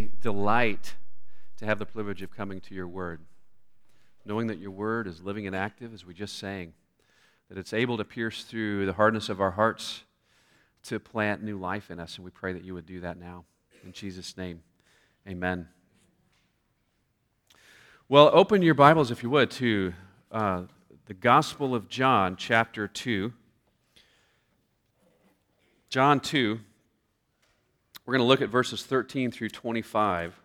we delight to have the privilege of coming to your word, knowing that your word is living and active, as we just sang, that it's able to pierce through the hardness of our hearts to plant new life in us, and we pray that you would do that now. In Jesus' name, amen. Well, open your Bibles, if you would, to the Gospel of John, chapter 2. John 2. We're going to look at verses 13 through 25.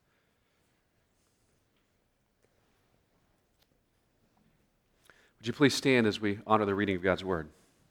Would you please stand as we honor the reading of God's Word?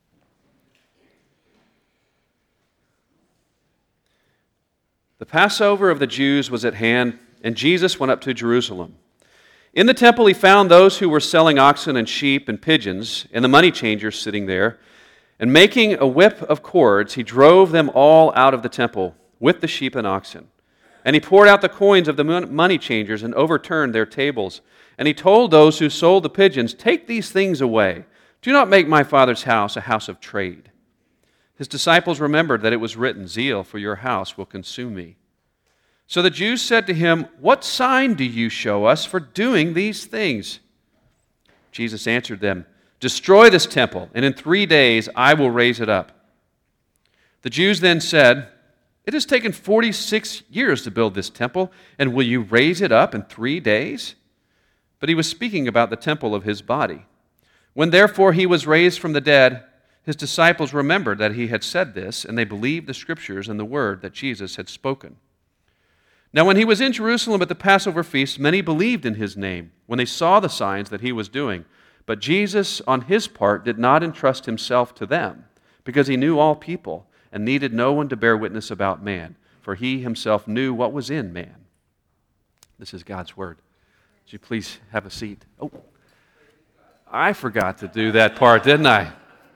The Passover of the Jews was at hand, and Jesus went up to Jerusalem. In the temple he found those who were selling oxen and sheep and pigeons, and the money changers sitting there. And making a whip of cords, he drove them all out of the temple with the sheep and oxen. And he poured out the coins of the money changers and overturned their tables. And he told those who sold the pigeons, "Take these things away. Do not make my Father's house a house of trade." His disciples remembered that it was written, "Zeal for your house will consume me." So the Jews said to him, "What sign do you show us for doing these things?" Jesus answered them, "Destroy this temple, and in 3 days I will raise it up." The Jews then said, "It has taken 46 years to build this temple, and will you raise it up in 3 days?" But he was speaking about the temple of his body. When therefore he was raised from the dead, his disciples remembered that he had said this, and they believed the Scriptures and the word that Jesus had spoken. Now when he was in Jerusalem at the Passover feast, many believed in his name when they saw the signs that he was doing. But Jesus, on his part, did not entrust himself to them, because he knew all people and needed no one to bear witness about man, for he himself knew what was in man. This is God's word. Would you please have a seat? Oh, I forgot to do that part, didn't I?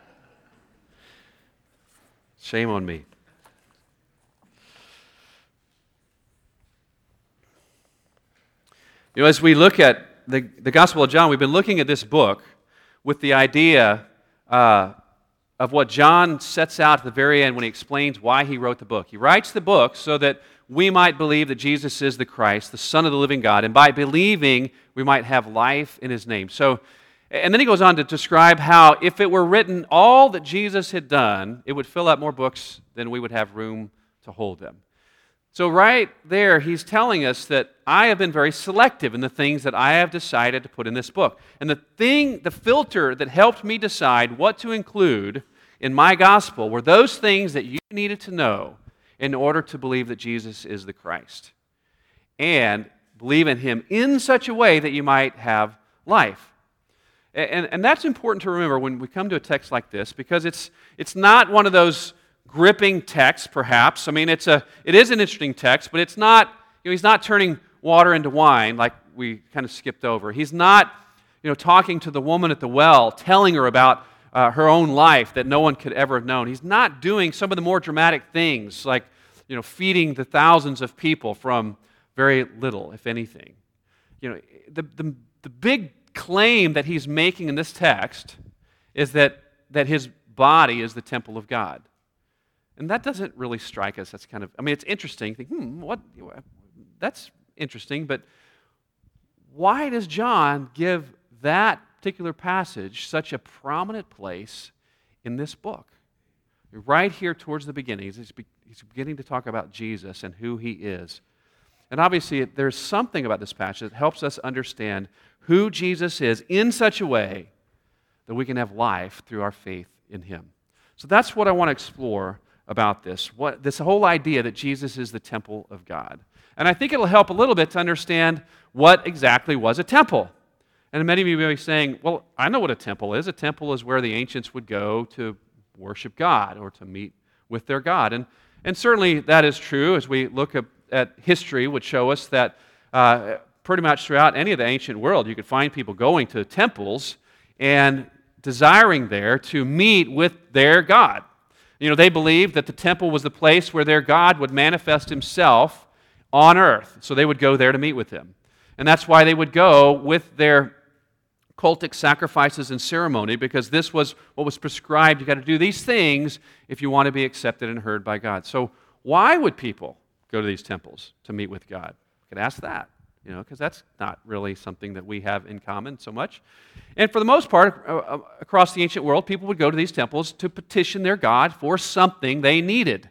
Shame on me. You know, as we look at the Gospel of John, we've been looking at this book with the idea of what John sets out at the very end when he explains why he wrote the book. He writes the book so that we might believe that Jesus is the Christ, the Son of the living God, and by believing, we might have life in his name. So, and then he goes on to describe how if it were written all that Jesus had done, it would fill up more books than we would have room to hold them. So right there, he's telling us that I have been very selective in the things that I have decided to put in this book. And the filter that helped me decide what to include in my gospel were those things that you needed to know in order to believe that Jesus is the Christ. And believe in him in such a way that you might have life. And that's important to remember when we come to a text like this, because it's not one of those gripping text, perhaps. I mean, it is an interesting text, but it's not, he's not turning water into wine like we kind of skipped over. He's not, talking to the woman at the well, telling her about her own life that no one could ever have known. He's not doing some of the more dramatic things like, feeding the thousands of people from very little, if anything. The big claim that he's making in this text is that his body is the temple of God. And that doesn't really strike us. That's kind of, it's interesting. Think, what? That's interesting, but why does John give that particular passage such a prominent place in this book? Right here towards the beginning, he's beginning to talk about Jesus and who he is. And obviously, there's something about this passage that helps us understand who Jesus is in such a way that we can have life through our faith in him. So that's what I want to explore about this whole idea that Jesus is the temple of God. And I think it'll help a little bit to understand what exactly was a temple. And many of you may be saying, well, I know what a temple is. A temple is where the ancients would go to worship God or to meet with their God. And certainly that is true as we look at history, would show us that pretty much throughout any of the ancient world, you could find people going to temples and desiring there to meet with their God. They believed that the temple was the place where their God would manifest himself on earth. So they would go there to meet with him. And that's why they would go with their cultic sacrifices and ceremony, because this was what was prescribed. You've got to do these things if you want to be accepted and heard by God. So why would people go to these temples to meet with God? We could ask that, because that's not really something that we have in common so much. And for the most part, across the ancient world, people would go to these temples to petition their God for something they needed.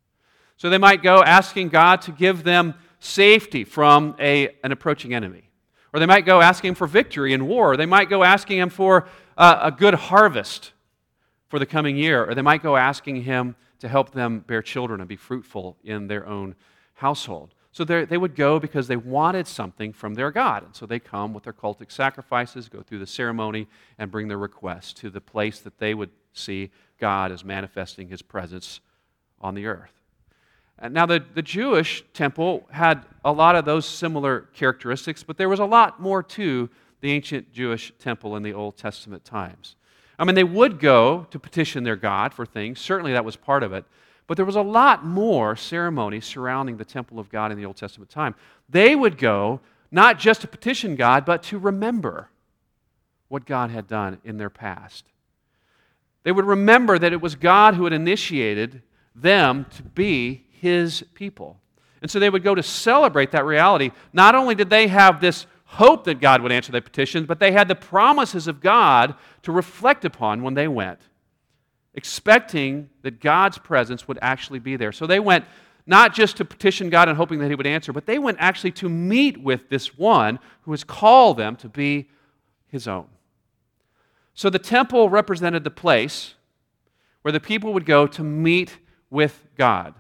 So they might go asking God to give them safety from an approaching enemy. Or they might go asking Him for victory in war. Or they might go asking Him for a good harvest for the coming year. Or they might go asking Him to help them bear children and be fruitful in their own household. So they would go because they wanted something from their God. And so they come with their cultic sacrifices, go through the ceremony, and bring their requests to the place that they would see God as manifesting His presence on the earth. Now, the Jewish temple had a lot of those similar characteristics, but there was a lot more to the ancient Jewish temple in the Old Testament times. I mean, they would go to petition their God for things. Certainly that was part of it. But there was a lot more ceremony surrounding the temple of God in the Old Testament time. They would go not just to petition God, but to remember what God had done in their past. They would remember that it was God who had initiated them to be His people. And so they would go to celebrate that reality. Not only did they have this hope that God would answer their petitions, but they had the promises of God to reflect upon when they went, expecting that God's presence would actually be there. So they went not just to petition God and hoping that He would answer, but they went actually to meet with this one who has called them to be His own. So the temple represented the place where the people would go to meet with God.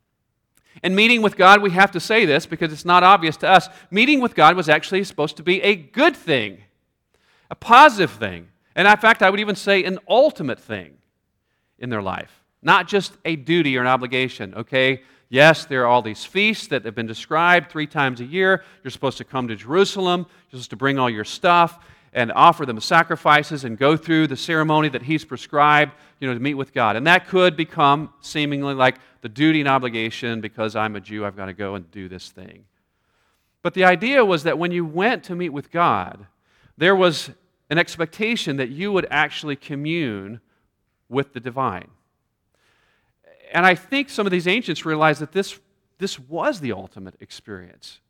And meeting with God, we have to say this because it's not obvious to us, meeting with God was actually supposed to be a good thing, a positive thing, and in fact, I would even say an ultimate thing in their life, not just a duty or an obligation, okay? Yes, there are all these feasts that have been described 3 times a year. You're supposed to come to Jerusalem. You're supposed to bring all your stuff and offer them sacrifices and go through the ceremony that He's prescribed, to meet with God. And that could become seemingly like the duty and obligation because I'm a Jew, I've got to go and do this thing. But the idea was that when you went to meet with God, there was an expectation that you would actually commune with the divine. And I think some of these ancients realized that this was the ultimate experience.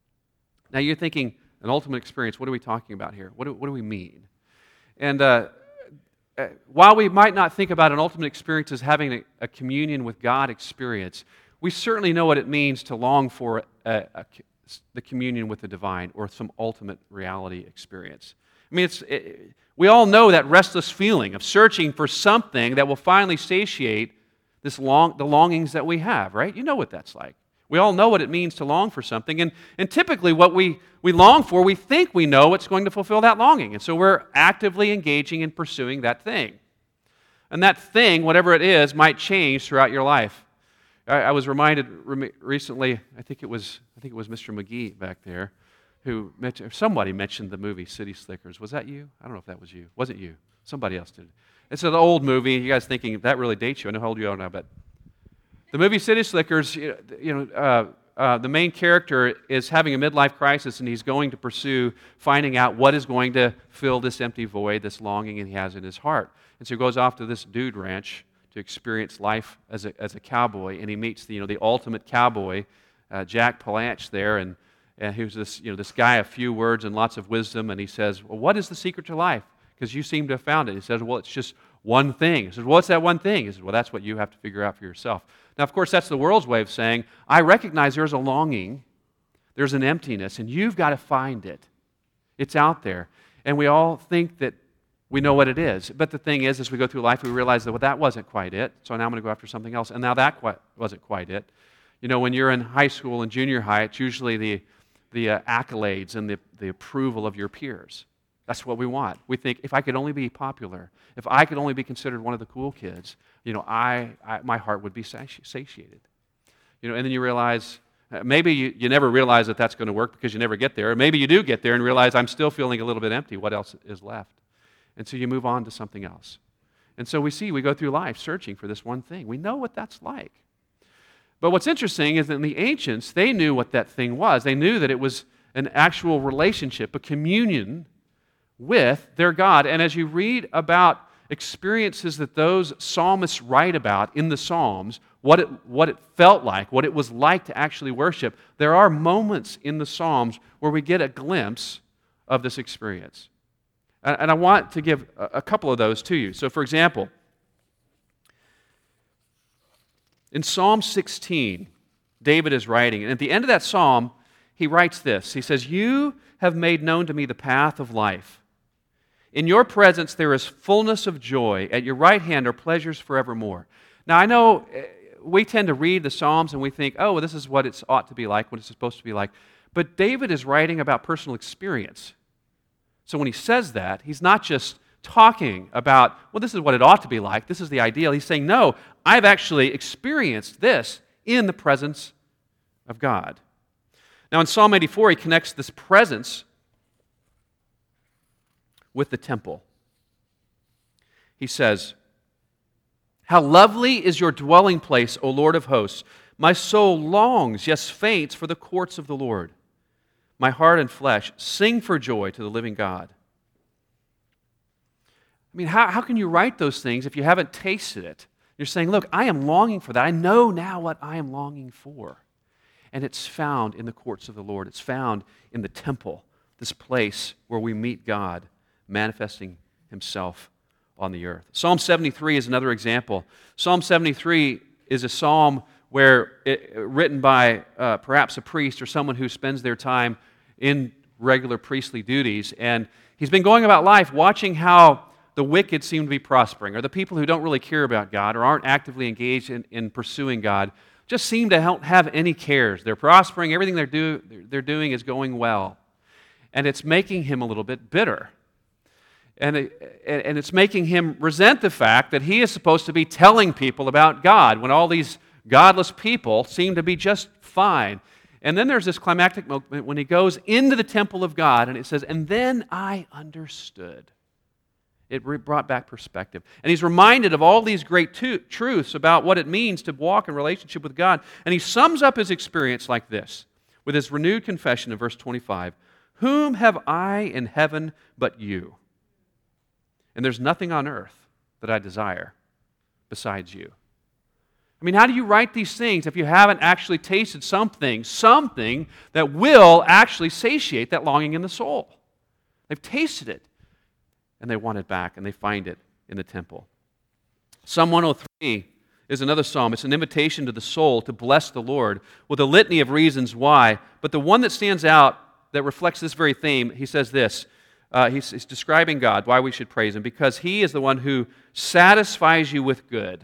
Now you're thinking, an ultimate experience, what are we talking about here? What do we mean? And while we might not think about an ultimate experience as having a communion with God experience, we certainly know what it means to long for the communion with the divine or some ultimate reality experience. I mean, we all know that restless feeling of searching for something that will finally satiate the longings that we have, right? You know what that's like. We all know what it means to long for something, and typically what we long for, we think we know what's going to fulfill that longing, and so we're actively engaging in pursuing that thing. And that thing, whatever it is, might change throughout your life. I was reminded recently, I think it was Mr. McGee back there, somebody mentioned the movie City Slickers. Was that you? I don't know if that was you. Wasn't you. Somebody else did. It's an old movie. You guys thinking, that really dates you. I know how old you are now, but the movie City Slickers, the main character is having a midlife crisis, and he's going to pursue finding out what is going to fill this empty void, this longing he has in his heart. And so he goes off to this dude ranch to experience life as a cowboy, and he meets the ultimate cowboy, Jack Palance there, and he was this guy, a few words and lots of wisdom, and he says, well, what is the secret to life? Because you seem to have found it. He says, well, it's just one thing. He says, what's that one thing? He says, well, that's what you have to figure out for yourself. Now, of course, that's the world's way of saying, I recognize there's a longing, there's an emptiness, and you've got to find it. It's out there. And we all think that we know what it is. But the thing is, as we go through life, we realize that, well, that wasn't quite it, so now I'm going to go after something else. And now that wasn't quite it. When you're in high school and junior high, it's usually the accolades and the approval of your peers. That's what we want. We think, if I could only be popular, if I could only be considered one of the cool kids, my heart would be satiated. And then you realize, maybe you never realize that that's going to work because you never get there. Or maybe you do get there and realize, I'm still feeling a little bit empty. What else is left? And so you move on to something else. And so we go through life searching for this one thing. We know what that's like. But what's interesting is that in the ancients, they knew what that thing was. They knew that it was an actual relationship, a communion with their God. And as you read about experiences that those psalmists write about in the Psalms, what it felt like, what it was like to actually worship, there are moments in the Psalms where we get a glimpse of this experience. And I want to give a couple of those to you. So, for example, in Psalm 16, David is writing, and at the end of that psalm, he writes this. He says, "You have made known to me the path of life. In your presence there is fullness of joy. At your right hand are pleasures forevermore." Now, I know we tend to read the Psalms and we think, oh, well, this is what it ought to be like, what it's supposed to be like. But David is writing about personal experience. So when he says that, he's not just talking about, well, this is what it ought to be like, this is the ideal. He's saying, no, I've actually experienced this in the presence of God. Now, in Psalm 84, he connects this presence with the temple. He says, "How lovely is your dwelling place, O Lord of hosts! My soul longs, yes, faints for the courts of the Lord. My heart and flesh sing for joy to the living God." I mean, how can you write those things if you haven't tasted it? You're saying, look, I am longing for that. I know now what I am longing for. And it's found in the courts of the Lord. It's found in the temple, this place where we meet God, manifesting Himself on the earth. Psalm 73 is another example. Psalm 73 is a psalm written by perhaps a priest or someone who spends their time in regular priestly duties. And he's been going about life watching how the wicked seem to be prospering, or the people who don't really care about God or aren't actively engaged in pursuing God just seem to don't have any cares. They're prospering. Everything they're doing is going well. And it's making him a little bit bitter. And it's making him resent the fact that he is supposed to be telling people about God when all these godless people seem to be just fine. And then there's this climactic moment when he goes into the temple of God, and it says, "And then I understood." It brought back perspective. And he's reminded of all these great truths about what it means to walk in relationship with God. And he sums up his experience like this, with his renewed confession in verse 25. "Whom have I in heaven but you? And there's nothing on earth that I desire besides you." I mean, how do you write these things if you haven't actually tasted something that will actually satiate that longing in the soul? They've tasted it, and they want it back, and they find it in the temple. Psalm 103 is another psalm. It's an invitation to the soul to bless the Lord with a litany of reasons why. But the one that stands out that reflects this very theme, he says this. He's describing God, why we should praise Him, because He is the one who satisfies you with good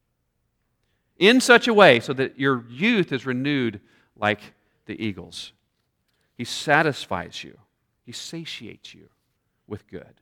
in such a way so that your youth is renewed like the eagles. He satisfies you. He satiates you with good.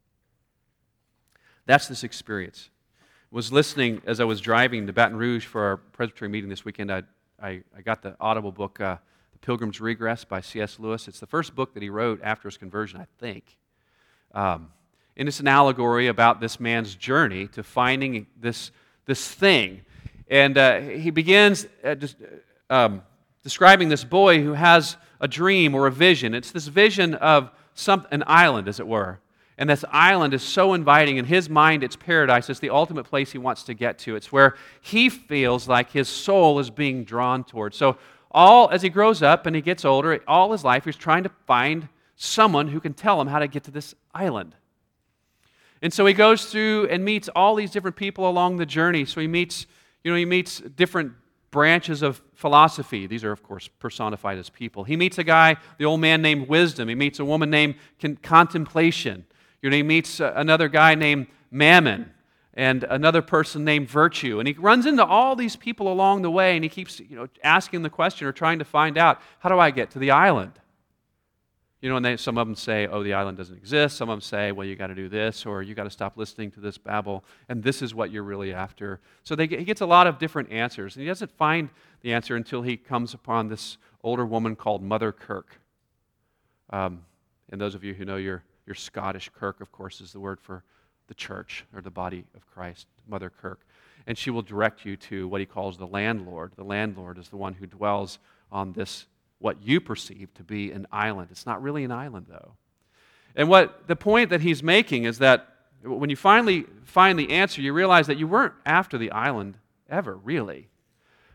That's this experience. I was listening as I was driving to Baton Rouge for our Presbytery meeting this weekend. I got the Audible book, The Pilgrim's Regress by C.S. Lewis. It's the first book that he wrote after his conversion, I think. And it's an allegory about this man's journey to finding this thing. And he begins describing this boy who has a dream or a vision. It's this vision of an island, as it were. And this island is so inviting. In his mind, it's paradise. It's the ultimate place he wants to get to. It's where he feels like his soul is being drawn towards. So as he grows up and he gets older, all his life he's trying to find someone who can tell him how to get to this island. And so he goes through and meets all these different people along the journey. So he meets different branches of philosophy. These are, of course, personified as people. He meets a guy, the old man named Wisdom. He meets a woman named Contemplation. He meets another guy named Mammon and another person named Virtue. And he runs into all these people along the way, and he keeps asking the question or trying to find out, how do I get to the island? And some of them say, oh, the island doesn't exist. Some of them say, well, you got to do this, or you got to stop listening to this babble, and this is what you're really after. So he gets a lot of different answers, and he doesn't find the answer until he comes upon this older woman called Mother Kirk. And those of you who know your Scottish, Kirk, of course, is the word for the church or the body of Christ, Mother Kirk. And she will direct you to what he calls the landlord. The landlord is the one who dwells on this, what you perceive to be an island. It's not really an island, though. And the point that he's making is that when you finally find the answer, you realize that you weren't after the island ever, really.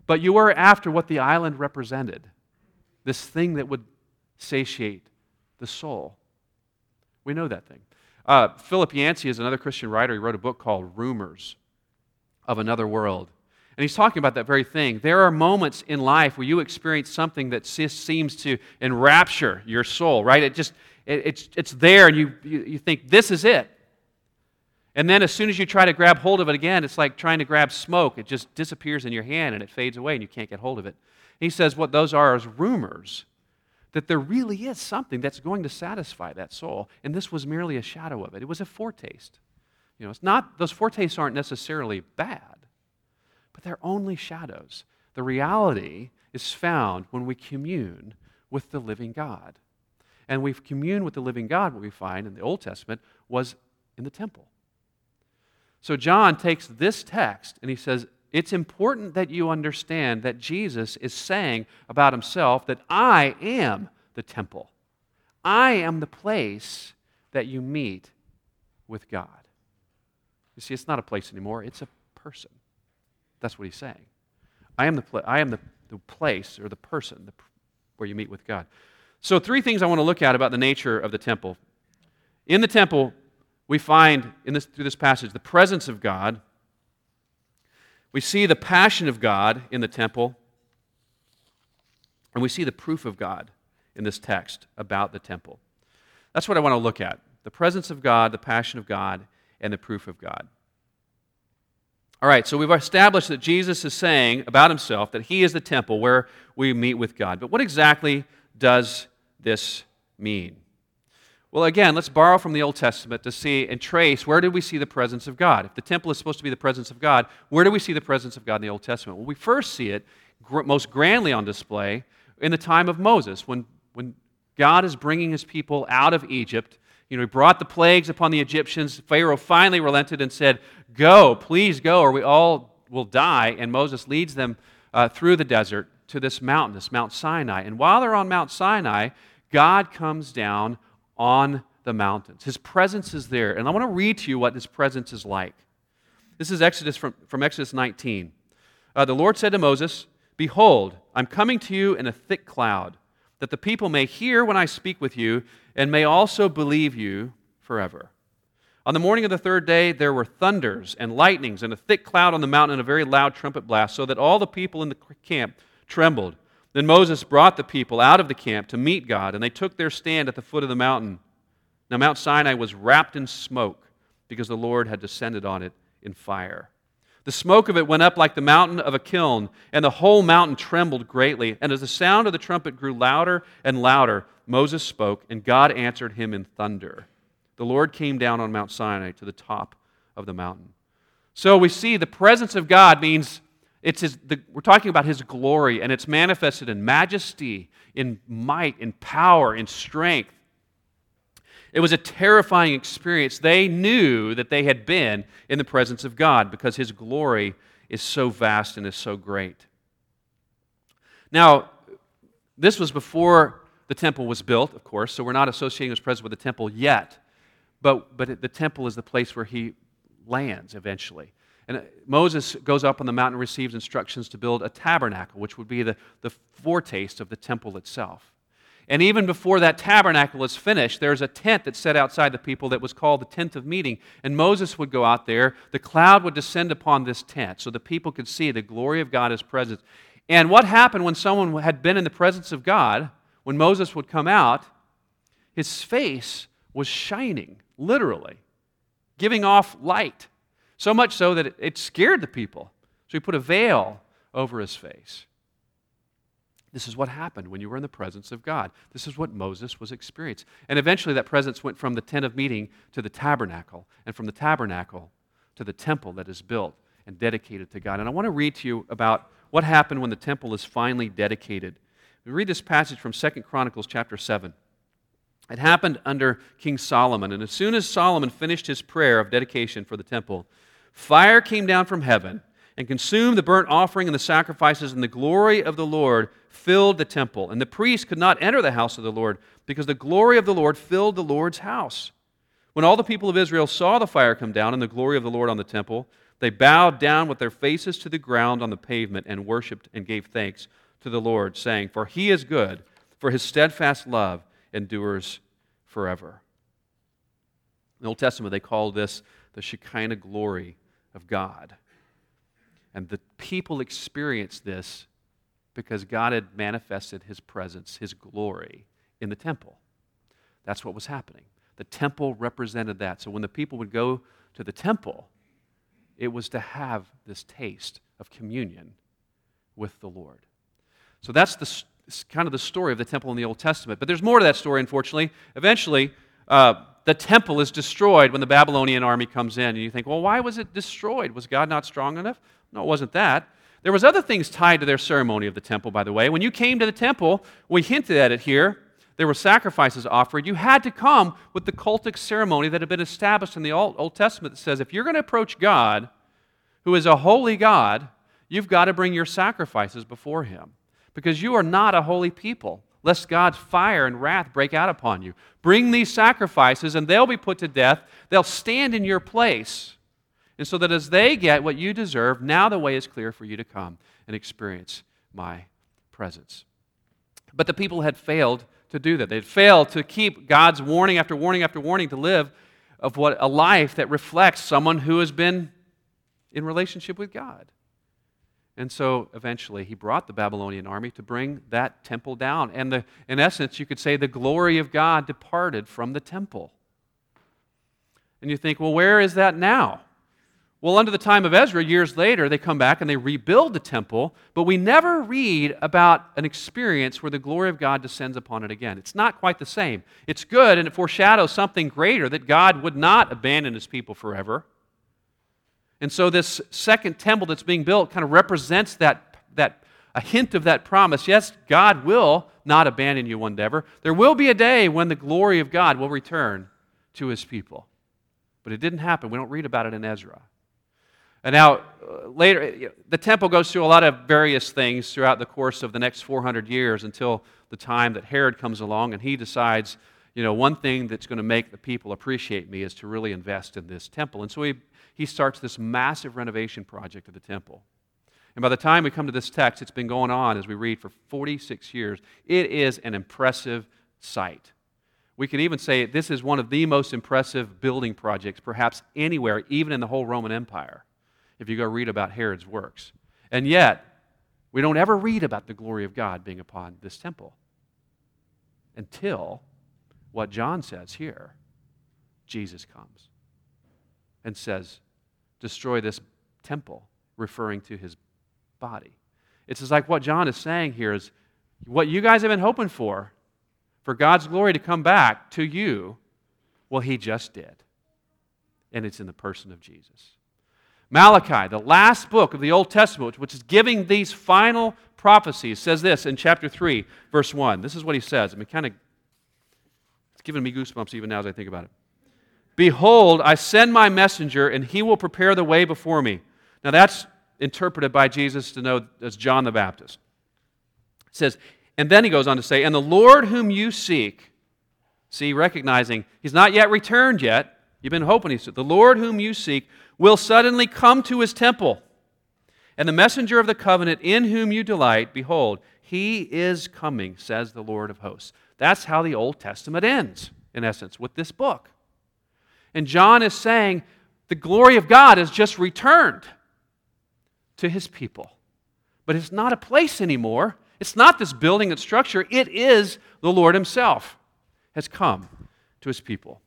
but you were after what the island represented, this thing that would satiate the soul. We know that thing. Philip Yancey is another Christian writer. He wrote a book called Rumors of Another World. And he's talking about that very thing. There are moments in life where you experience something that seems to enrapture your soul, right? It's there, and you think, this is it. And then as soon as you try to grab hold of it again, it's like trying to grab smoke. It just disappears in your hand, and it fades away, and you can't get hold of it. He says what those are is rumors that there really is something that's going to satisfy that soul. And this was merely a shadow of it. It was a foretaste. It's not, those foretastes aren't necessarily bad, but they're only shadows. The reality is found when we commune with the living God. And we commune with the living God, what we find in the Old Testament was in the temple. So John takes this text and he says, it's important that you understand that Jesus is saying about himself that I am the temple. I am the place that you meet with God. You see, it's not a place anymore, it's a person. That's what he's saying. I am the place or the person where you meet with God. So 3 things I want to look at about the nature of the temple. In the temple, we find through this passage the presence of God. We see the passion of God in the temple, and we see the proof of God in this text about the temple. That's what I want to look at. The presence of God, the passion of God, and the proof of God. All right, so we've established that Jesus is saying about himself that he is the temple where we meet with God. But what exactly does this mean? Well, again, let's borrow from the Old Testament to see and trace where did we see the presence of God. If the temple is supposed to be the presence of God, where do we see the presence of God in the Old Testament? Well, we first see it most grandly on display in the time of Moses, when God is bringing his people out of Egypt. He brought the plagues upon the Egyptians. Pharaoh finally relented and said, go, please go, or we all will die. And Moses leads them through the desert to this mountain, this Mount Sinai. And while they're on Mount Sinai, God comes down on the mountains. His presence is there. And I want to read to you what his presence is like. This is Exodus from Exodus 19. The Lord said to Moses, behold, I'm coming to you in a thick cloud, that the people may hear when I speak with you, and may also believe you forever. On the morning of the 3rd day, there were thunders and lightnings and a thick cloud on the mountain and a very loud trumpet blast, so that all the people in the camp trembled. Then Moses brought the people out of the camp to meet God, and they took their stand at the foot of the mountain. Now Mount Sinai was wrapped in smoke, because the Lord had descended on it in fire. The smoke of it went up like the mountain of a kiln, and the whole mountain trembled greatly. And as the sound of the trumpet grew louder and louder, Moses spoke, and God answered him in thunder. The Lord came down on Mount Sinai to the top of the mountain. So we see the presence of God means we're talking about his glory, and it's manifested in majesty, in might, in power, in strength. It was a terrifying experience. They knew that they had been in the presence of God because his glory is so vast and is so great. Now, this was before the temple was built, of course, so we're not associating his presence with the temple yet. But the temple is the place where he lands eventually. And Moses goes up on the mountain and receives instructions to build a tabernacle, which would be the foretaste of the temple itself. And even before that tabernacle is finished, there's a tent that's set outside the people that was called the tent of meeting. And Moses would go out there. The cloud would descend upon this tent so the people could see the glory of God, his presence. And what happened when someone had been in the presence of God, when Moses would come out, his face was shining, literally, giving off light. So much so that it scared the people. So he put a veil over his face. This is what happened when you were in the presence of God. This is what Moses was experiencing. And eventually that presence went from the tent of meeting to the tabernacle, and from the tabernacle to the temple that is built and dedicated to God. And I want to read to you about what happened when the temple is finally dedicated. We read this passage from 2 Chronicles chapter 7. It happened under King Solomon, and as soon as Solomon finished his prayer of dedication for the temple, fire came down from heaven and consumed the burnt offering and the sacrifices, and the glory of the Lord filled the temple. And the priests could not enter the house of the Lord, because the glory of the Lord filled the Lord's house. When all the people of Israel saw the fire come down and the glory of the Lord on the temple, They bowed down with their faces to the ground on the pavement and worshipped and gave thanks to the Lord, saying, "For he is good, for his steadfast love endures forever." In the Old Testament, they called this the Shekinah glory of God. And the people experienced this because God had manifested his presence, his glory, in the temple. That's what was happening. The temple represented that. So when the people would go to the temple, it was to have this taste of communion with the Lord. So that's kind of the story of the temple in the Old Testament. But there's more to that story, unfortunately. Eventually, the temple is destroyed when the Babylonian army comes in. And you think, well, why was it destroyed? Was God not strong enough? No, it wasn't that. There was other things tied to their ceremony of the temple, by the way. When you came to the temple, we hinted at it here, there were sacrifices offered. You had to come with the cultic ceremony that had been established in the Old Testament that says if you're going to approach God, who is a holy God, you've got to bring your sacrifices before him because you are not a holy people, lest God's fire and wrath break out upon you. Bring these sacrifices and they'll be put to death. They'll stand in your place. And so that as they get what you deserve, now the way is clear for you to come and experience my presence. But the people had failed to do that. They had failed to keep God's warning after warning after warning to live of what a life that reflects someone who has been in relationship with God. And so eventually he brought the Babylonian army to bring that temple down. And in essence, you could say the glory of God departed from the temple. And you think, well, where is that now? Well, under the time of Ezra, years later, they come back and they rebuild the temple, but we never read about an experience where the glory of God descends upon it again. It's not quite the same. It's good, and it foreshadows something greater, that God would not abandon his people forever. And so this second temple that's being built kind of represents a hint of that promise. Yes, God will not abandon you one day. There will be a day when the glory of God will return to his people. But it didn't happen. We don't read about it in Ezra. And now, later, the temple goes through a lot of various things throughout the course of the next 400 years until the time that Herod comes along and he decides, one thing that's going to make the people appreciate me is to really invest in this temple. And so he starts this massive renovation project of the temple. And by the time we come to this text, it's been going on, as we read, for 46 years. It is an impressive sight. We can even say this is one of the most impressive building projects perhaps anywhere, even in the whole Roman Empire, if you go read about Herod's works. And yet, we don't ever read about the glory of God being upon this temple until what John says here. Jesus comes and says, destroy this temple, referring to his body. It's just like what John is saying here is what you guys have been hoping for God's glory to come back to you, well, he just did. And it's in the person of Jesus. Malachi, the last book of the Old Testament, which is giving these final prophecies, says this in chapter 3, verse 1. This is what he says. It's giving me goosebumps even now as I think about it. Behold, I send my messenger, and he will prepare the way before me. Now that's interpreted by Jesus to know as John the Baptist. It says, and then he goes on to say, and the Lord whom you seek, see, recognizing he's not yet returned yet. You've been hoping the Lord whom you seek will suddenly come to his temple. And the messenger of the covenant in whom you delight, behold, he is coming, says the Lord of hosts. That's how the Old Testament ends, in essence, with this book. And John is saying the glory of God has just returned to his people. But it's not a place anymore. It's not this building and structure. It is the Lord himself has come to his people.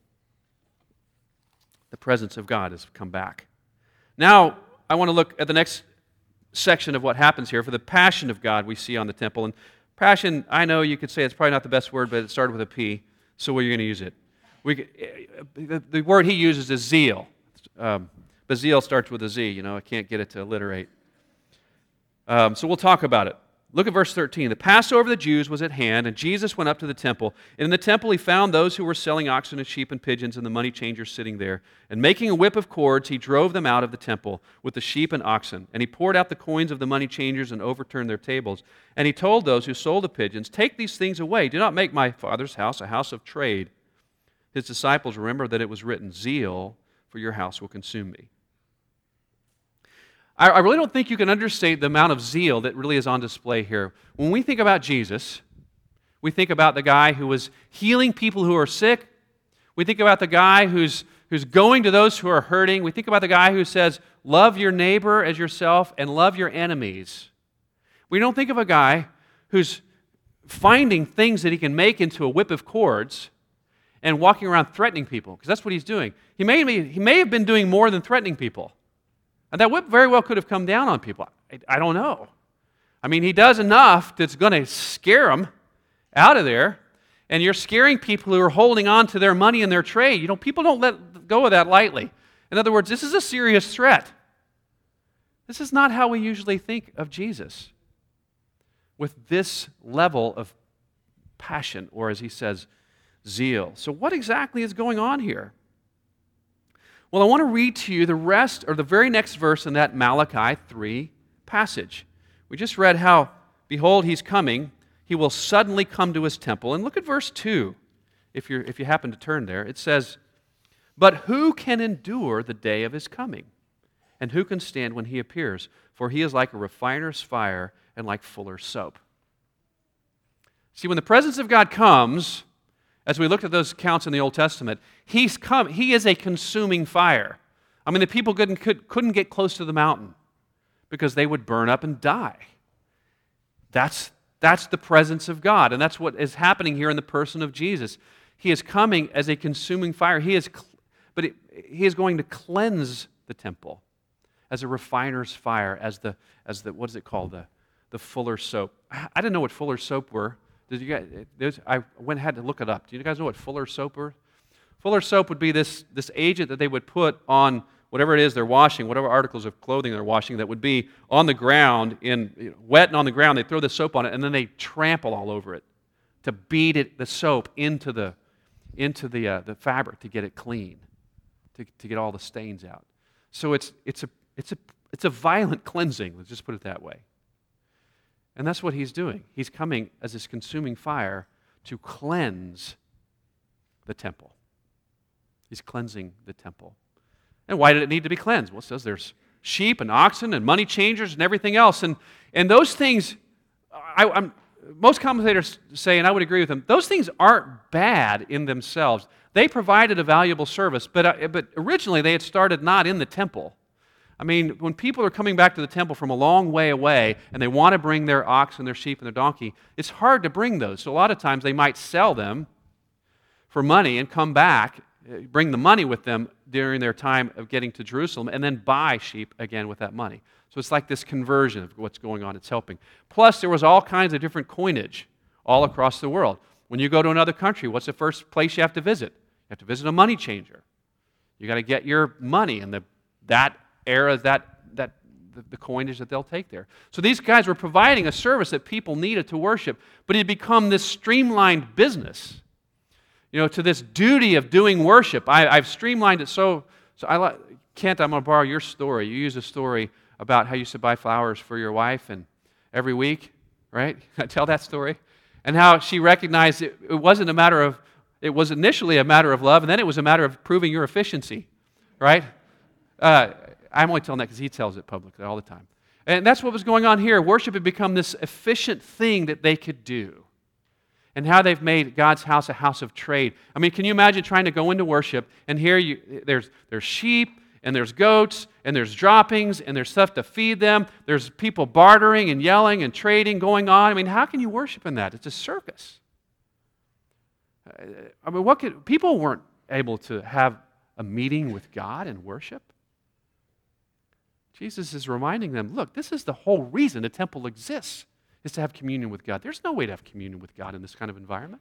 The presence of God has come back. Now, I want to look at the next section of what happens here for the passion of God we see on the temple. And passion, I know you could say it's probably not the best word, but it started with a P, so where are you going to use it? The word he uses is zeal. But zeal starts with a Z, I can't get it to alliterate. So we'll talk about it. Look at verse 13. The Passover of the Jews was at hand, and Jesus went up to the temple. And in the temple he found those who were selling oxen and sheep and pigeons, and the money changers sitting there. And making a whip of cords, he drove them out of the temple with the sheep and oxen. And he poured out the coins of the money changers and overturned their tables. And he told those who sold the pigeons, take these things away. Do not make my Father's house a house of trade. His disciples remembered that it was written, zeal for your house will consume me. I really don't think you can understate the amount of zeal that really is on display here. When we think about Jesus, we think about the guy who was healing people who are sick. We think about the guy who's going to those who are hurting. We think about the guy who says, love your neighbor as yourself and love your enemies. We don't think of a guy who's finding things that he can make into a whip of cords and walking around threatening people, because that's what he's doing. He may have been doing more than threatening people. And that whip very well could have come down on people. I don't know. I mean, he does enough that's going to scare them out of there, and you're scaring people who are holding on to their money and their trade. You know, people don't let go of that lightly. In other words, this is a serious threat. This is not how we usually think of Jesus, with this level of passion, or as he says, zeal. So what exactly is going on here? Well, I want to read to you the rest, or the very next verse in that Malachi 3 passage. We just read how, behold, he's coming. He will suddenly come to his temple. And look at verse 2, if you happen to turn there. It says, but who can endure the day of his coming? And who can stand when he appears? For he is like a refiner's fire and like fuller's soap. See, when the presence of God comes, as we looked at those accounts in the Old Testament, he is a consuming fire. I mean, the people couldn't get close to the mountain because they would burn up and die. That's the presence of God, and that's what is happening here in the person of Jesus. He is coming as a consuming fire. He is going to cleanse the temple as a refiner's fire, as the what is it called, the fuller's soap. I didn't know what fuller's soap were. Did you guys? I had to look it up. Do you guys know what fuller's soap were? Fuller's soap would be this agent that they would put on whatever it is they're washing, whatever articles of clothing they're washing, that would be on the ground, wet and on the ground. They throw the soap on it, and then they trample all over it to beat the soap into the fabric to get it clean, to get all the stains out. So it's a violent cleansing. Let's just put it that way. And that's what he's doing. He's coming as this consuming fire to cleanse the temple. He's cleansing the temple. And why did it need to be cleansed? Well, it says there's sheep and oxen and money changers and everything else. And those things, most commentators say, and I would agree with them, those things aren't bad in themselves. They provided a valuable service, but originally they had started not in the temple. I mean, when people are coming back to the temple from a long way away and they want to bring their ox and their sheep and their donkey, it's hard to bring those. So a lot of times they might sell them for money and come back, bring the money with them during their time of getting to Jerusalem, and then buy sheep again with that money. So it's like this conversion of what's going on. It's helping. Plus, there was all kinds of different coinage all across the world. When you go to another country, what's the first place you have to visit? You have to visit a money changer. You got to get your money in that era, the coinage that they'll take there. So these guys were providing a service that people needed to worship, but it had become this streamlined business, to this duty of doing worship. I've streamlined it so Kent, I'm going to borrow your story. You use a story about how you used to buy flowers for your wife and every week, right? Tell that story. And how she recognized it was initially a matter of love, and then it was a matter of proving your efficiency, right? I'm only telling that because he tells it publicly all the time. And that's what was going on here. Worship had become this efficient thing that they could do. And how they've made God's house a house of trade. I mean, can you imagine trying to go into worship and here there's sheep and there's goats and there's droppings and there's stuff to feed them. There's people bartering and yelling and trading going on. I mean, how can you worship in that? It's a circus. I mean, people weren't able to have a meeting with God and worship. Jesus is reminding them, look, this is the whole reason the temple exists, is to have communion with God. There's no way to have communion with God in this kind of environment.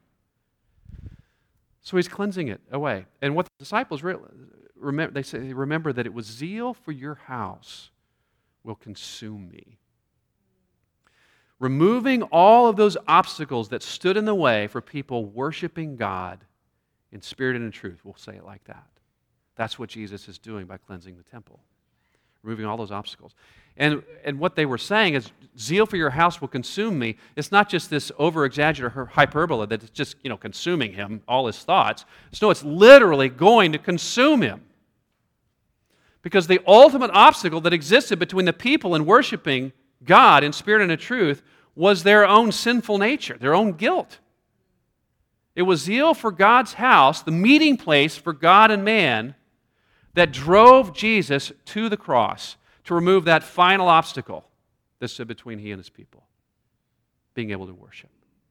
So he's cleansing it away. And what the disciples remember that it was zeal for your house will consume me. Removing all of those obstacles that stood in the way for people worshiping God in spirit and in truth. We'll say it like that. That's what Jesus is doing by cleansing the temple. Removing all those obstacles. And what they were saying is, zeal for your house will consume me. It's not just this over-exaggerated hyperbole that it's just, consuming him, all his thoughts. No, it's literally going to consume him. Because the ultimate obstacle that existed between the people and worshiping God in spirit and in truth was their own sinful nature, their own guilt. It was zeal for God's house, the meeting place for God and man, that drove Jesus to the cross to remove that final obstacle that stood between he and his people, being able to worship.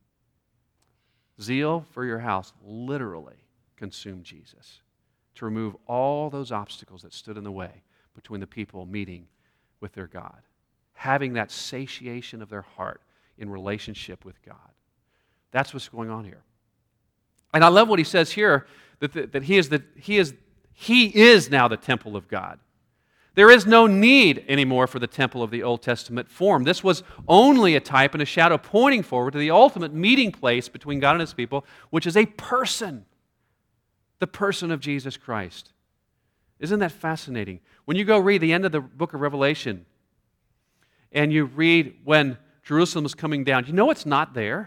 Zeal for your house literally consumed Jesus to remove all those obstacles that stood in the way between the people meeting with their God, having that satiation of their heart in relationship with God. That's what's going on here. And I love what he says here, that he is now the temple of God. There is no need anymore for the temple of the Old Testament form. This was only a type and a shadow pointing forward to the ultimate meeting place between God and his people, which is a person, the person of Jesus Christ. Isn't that fascinating? When you go read the end of the book of Revelation and you read when Jerusalem is coming down, you know it's not there?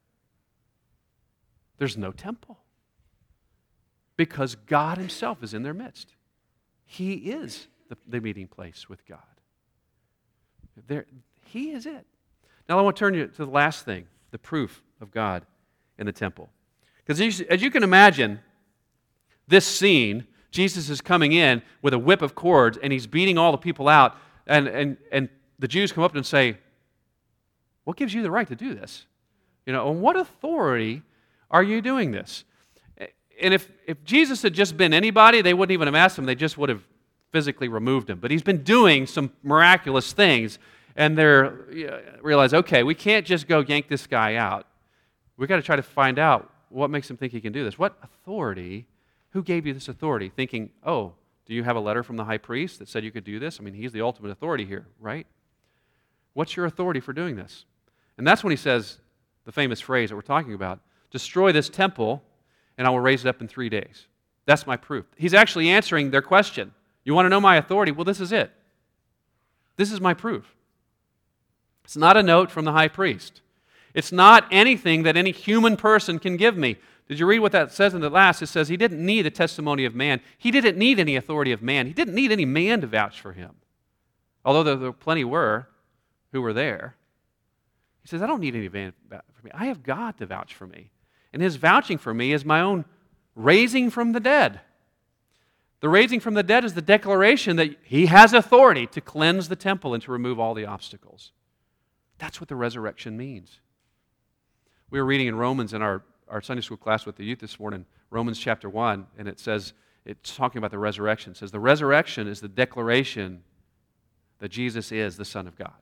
There's no temple. Because God himself is in their midst. He is the meeting place with God. He is it. Now I want to turn you to the last thing, the proof of God in the temple. Because as you can imagine, this scene, Jesus is coming in with a whip of cords and he's beating all the people out, and the Jews come up and say, what gives you the right to do this? On what authority are you doing this? And if Jesus had just been anybody, they wouldn't even have asked him. They just would have physically removed him. But he's been doing some miraculous things, and they realize, okay, we can't just go yank this guy out. We've got to try to find out what makes him think he can do this. What authority? Who gave you this authority? Thinking, oh, do you have a letter from the high priest that said you could do this? I mean, he's the ultimate authority here, right? What's your authority for doing this? And that's when he says the famous phrase that we're talking about, destroy this temple, and I will raise it up in 3 days. That's my proof. He's actually answering their question. You want to know my authority? Well, this is it. This is my proof. It's not a note from the high priest. It's not anything that any human person can give me. Did you read what that says in the last? It says he didn't need the testimony of man. He didn't need any authority of man. He didn't need any man to vouch for him. Although there plenty who were there. He says, I don't need any man to vouch for me. I have God to vouch for me. And his vouching for me is my own raising from the dead. The raising from the dead is the declaration that he has authority to cleanse the temple and to remove all the obstacles. That's what the resurrection means. We were reading in Romans in our Sunday school class with the youth this morning, Romans chapter 1, and it says, it's talking about the resurrection. It says, the resurrection is the declaration that Jesus is the Son of God.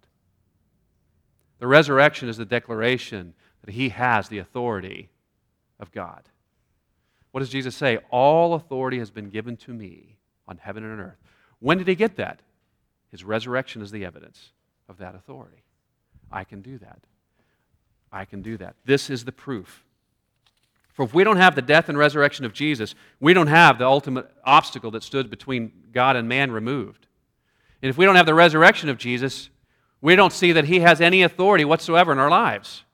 The resurrection is the declaration that he has the authority of God. What does Jesus say? All authority has been given to me on heaven and on earth. When did he get that? His resurrection is the evidence of that authority. I can do that. I can do that. This is the proof. For if we don't have the death and resurrection of Jesus, we don't have the ultimate obstacle that stood between God and man removed. And if we don't have the resurrection of Jesus, we don't see that he has any authority whatsoever in our lives.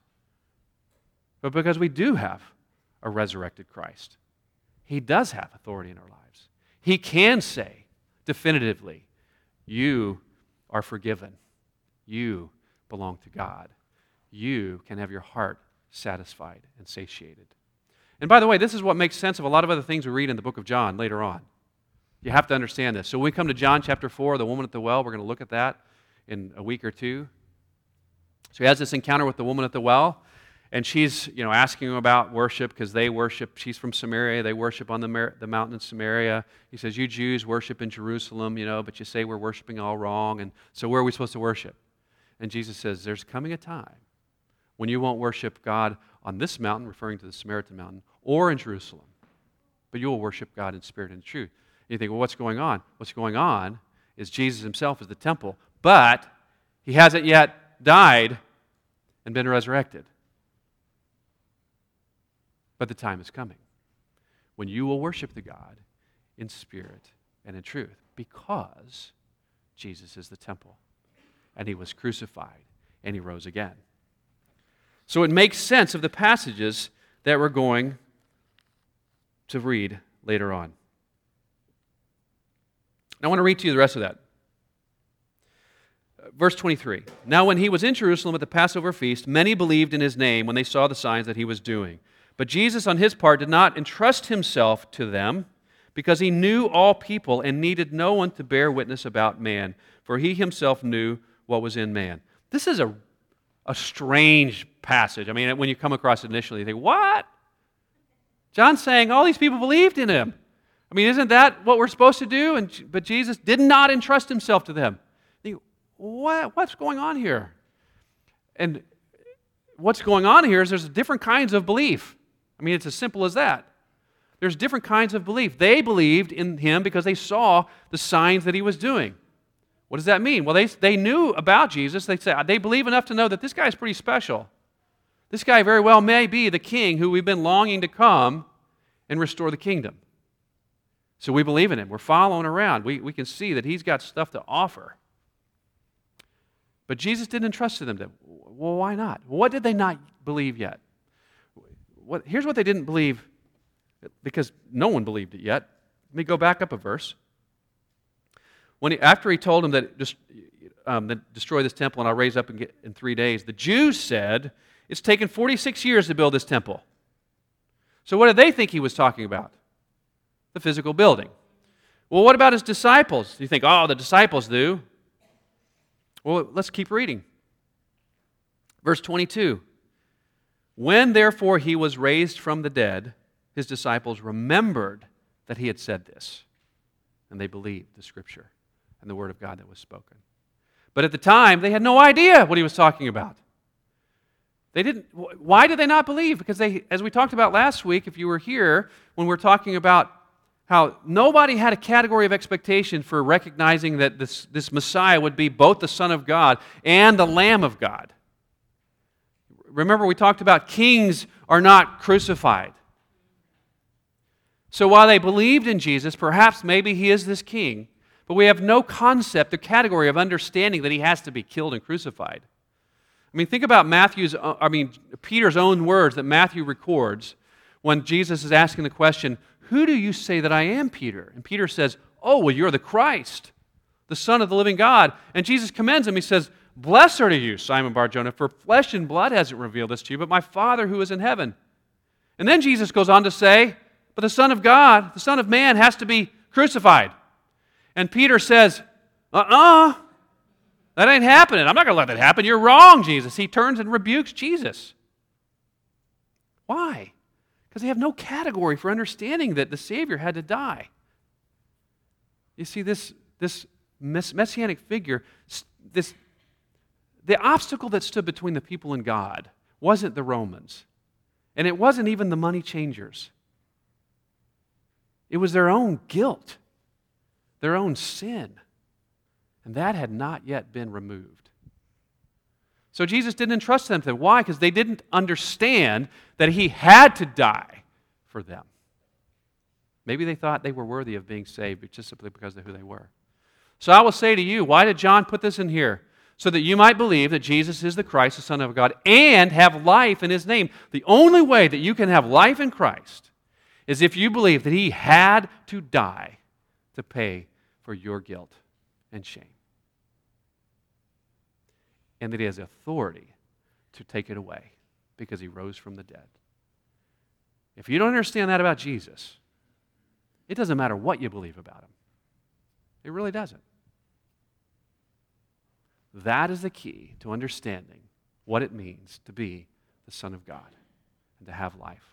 But because we do have a resurrected Christ, he does have authority in our lives. He can say definitively, you are forgiven. You belong to God. You can have your heart satisfied and satiated. And by the way, this is what makes sense of a lot of other things we read in the book of John later on. You have to understand this. So when we come to John chapter 4, the woman at the well, we're going to look at that in a week or two. So he has this encounter with the woman at the well, and she's asking him about worship because they worship. She's from Samaria. They worship on the mountain in Samaria. He says, you Jews worship in Jerusalem, but you say we're worshiping all wrong, and so where are we supposed to worship? And Jesus says, there's coming a time when you won't worship God on this mountain, referring to the Samaritan mountain, or in Jerusalem, but you will worship God in spirit and truth. And you think, well, what's going on? What's going on is Jesus himself is the temple, but he hasn't yet died and been resurrected. But the time is coming when you will worship the God in spirit and in truth, because Jesus is the temple, and he was crucified, and he rose again. So it makes sense of the passages that we're going to read later on. I want to read to you the rest of that. Verse 23. Now when he was in Jerusalem at the Passover feast, many believed in his name when they saw the signs that he was doing. But Jesus on his part did not entrust himself to them, because he knew all people and needed no one to bear witness about man, for he himself knew what was in man. This is a strange passage. I mean, when you come across it initially, you think, what? John's saying all these people believed in him. I mean, isn't that what we're supposed to do? But Jesus did not entrust himself to them. You think, what's going on here? And what's going on here is there's different kinds of belief. I mean, it's as simple as that. There's different kinds of belief. They believed in him because they saw the signs that he was doing. What does that mean? Well, they knew about Jesus. They believe enough to know that this guy is pretty special. This guy very well may be the king who we've been longing to come and restore the kingdom. So we believe in him. We're following around. We can see that he's got stuff to offer. But Jesus didn't entrust to them. Well, why not? What did they not believe yet? Here's what they didn't believe, because no one believed it yet. Let me go back up a verse. After he told them that destroy this temple and I'll raise up in 3 days, the Jews said, it's taken 46 years to build this temple. So what did they think he was talking about? The physical building. Well, what about his disciples? You think, the disciples do. Well, let's keep reading. Verse 22. When therefore he was raised from the dead, his disciples remembered that he had said this, and they believed the Scripture and the word of God that was spoken. But at the time, they had no idea what he was talking about. Why did they not believe? Because as we talked about last week, if you were here, when we were talking about how nobody had a category of expectation for recognizing that this Messiah would be both the Son of God and the Lamb of God. Remember, we talked about kings are not crucified. So while they believed in Jesus, perhaps maybe he is this king, but we have no concept or category of understanding that he has to be killed and crucified. I mean, think about Peter's own words that Matthew records when Jesus is asking the question, who do you say that I am, Peter? And Peter says, well, you're the Christ, the Son of the living God. And Jesus commends him. He says, blessed are you, Simon Bar-Jonah, for flesh and blood hasn't revealed this to you, but my Father who is in heaven. And then Jesus goes on to say, but the Son of God, the Son of Man, has to be crucified. And Peter says, that ain't happening. I'm not going to let that happen. You're wrong, Jesus. He turns and rebukes Jesus. Why? Because they have no category for understanding that the Savior had to die. You see, this messianic figure, the obstacle that stood between the people and God wasn't the Romans, and it wasn't even the money changers. It was their own guilt, their own sin, and that had not yet been removed. So Jesus didn't entrust them to them. Why? Because they didn't understand that he had to die for them. Maybe they thought they were worthy of being saved just simply because of who they were. So I will say to you, why did John put this in here? So that you might believe that Jesus is the Christ, the Son of God, and have life in his name. The only way that you can have life in Christ is if you believe that he had to die to pay for your guilt and shame. And that he has authority to take it away because he rose from the dead. If you don't understand that about Jesus, it doesn't matter what you believe about him. It really doesn't. That is the key to understanding what it means to be the Son of God and to have life.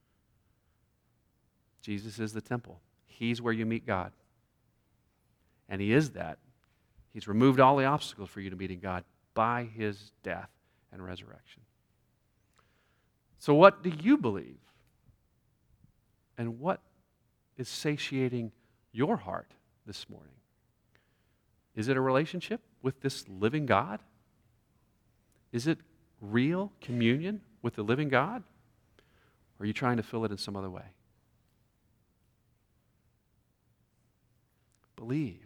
Jesus is the temple. He's where you meet God. And he is that. He's removed all the obstacles for you to meeting God by his death and resurrection. So what do you believe? And what is satiating your heart this morning? Is it a relationship with this living God? Is it real communion with the living God? Or are you trying to fill it in some other way? Believe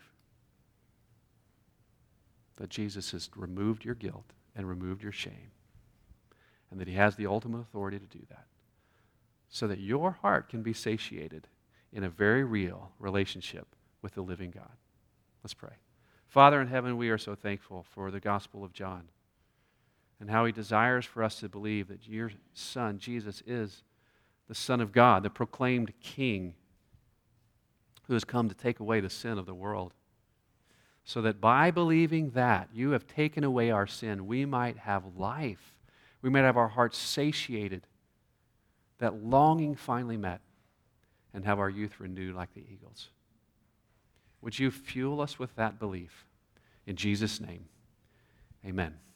that Jesus has removed your guilt and removed your shame, and that he has the ultimate authority to do that, so that your heart can be satiated in a very real relationship with the living God. Let's pray. Father in heaven, we are so thankful for the Gospel of John and how he desires for us to believe that your Son, Jesus, is the Son of God, the proclaimed King who has come to take away the sin of the world. So that by believing that you have taken away our sin, we might have life. We might have our hearts satiated, that longing finally met, and have our youth renewed like the eagles. Would you fuel us with that belief? In Jesus' name, amen.